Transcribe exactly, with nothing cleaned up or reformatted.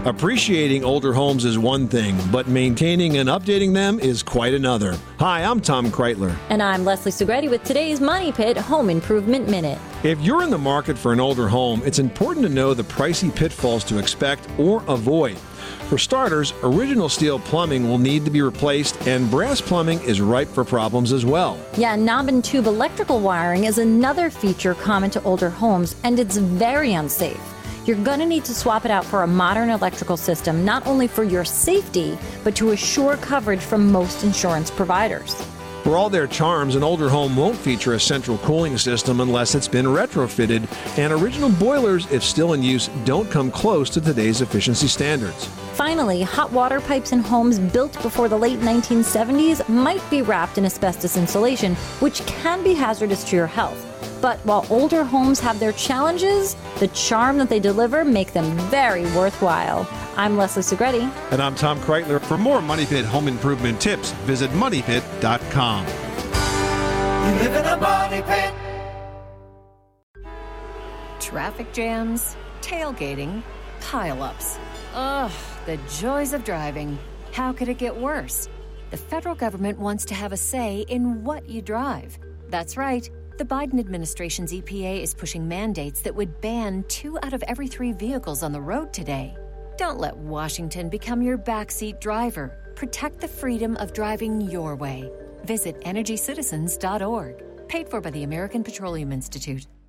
Appreciating older homes is one thing, but maintaining and updating them is quite another. Hi, I'm Tom Kreitler. And I'm Leslie Segretti with today's Money Pit Home Improvement Minute. If you're in the market for an older home, it's important to know the pricey pitfalls to expect or avoid. For starters, original steel plumbing will need to be replaced, and brass plumbing is ripe for problems as well. Yeah, knob and tube electrical wiring is another feature common to older homes, and it's very unsafe. You're going to need to swap it out for a modern electrical system, not only for your safety, but to assure coverage from most insurance providers. For all their charms, an older home won't feature a central cooling system unless it's been retrofitted, and original boilers, if still in use, don't come close to today's efficiency standards. Finally, hot water pipes in homes built before the late nineteen seventies might be wrapped in asbestos insulation, which can be hazardous to your health. But while older homes have their challenges, the charm that they deliver make them very worthwhile. I'm Leslie Segretti. And I'm Tom Kreitler. For more Money Pit home improvement tips, visit money pit dot com. You live in a money pit. Traffic jams, tailgating, pileups. Ugh, the joys of driving. How could it get worse? The federal government wants to have a say in what you drive. That's right. The Biden administration's E P A is pushing mandates that would ban two out of every three vehicles on the road today. Don't let Washington become your backseat driver. Protect the freedom of driving your way. Visit energy citizens dot org. Paid for by the American Petroleum Institute.